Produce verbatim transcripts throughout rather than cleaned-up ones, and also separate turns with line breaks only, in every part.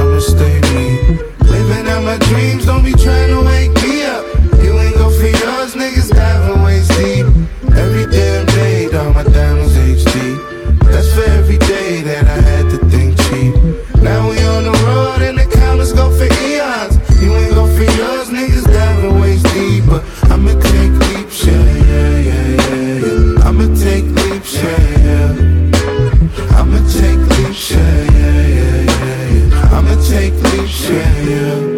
I'ma stay me. Living out my dreams, don't be trying to wake me up. You ain't go for yours, niggas diving waist deep. Every damn day, dog, my diamonds H D. That's for every day that I had to think cheap. Now we on the road and the comments go for eons. You ain't go for yours, niggas diving waist deep. But I'ma take leaps, yeah, yeah, yeah, yeah, yeah. I'ma take leaps, yeah, yeah. I'ma take leaps, yeah, yeah, yeah, yeah, yeah. I'ma take leaps, yeah, yeah.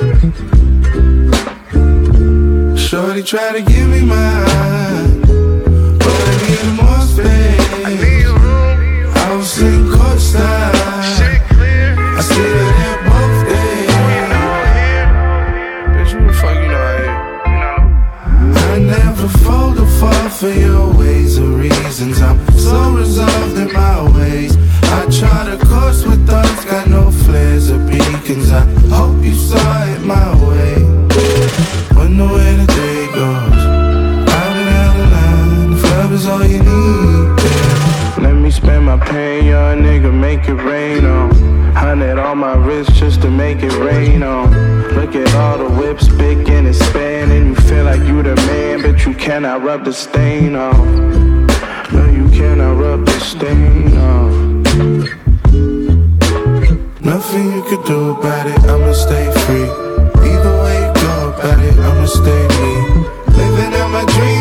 Shorty try to give me mine, but I need more space. I need room. I was sitting courtside. I see that at both days.
Bitch, who the fuck you know I am? You know?
I never fold or fall for your ways or reasons. I'm so resolved in my ways. I try to course with thoughts, got no flares or beacons. I hope you saw it my way. Wonder where the day goes. I've been out of line, the club is all you need, yeah.
Let me spend my pain, young nigga, make it rain on. Hundred on my wrist just to make it rain on. Look at all the whips, big and expanding. You feel like you the man, but you cannot rub the stain off. No, you cannot rub the stain off.
Nothing you could do about it, I'ma stay free. Either way you go about it, I'ma stay me. Living out my dreams.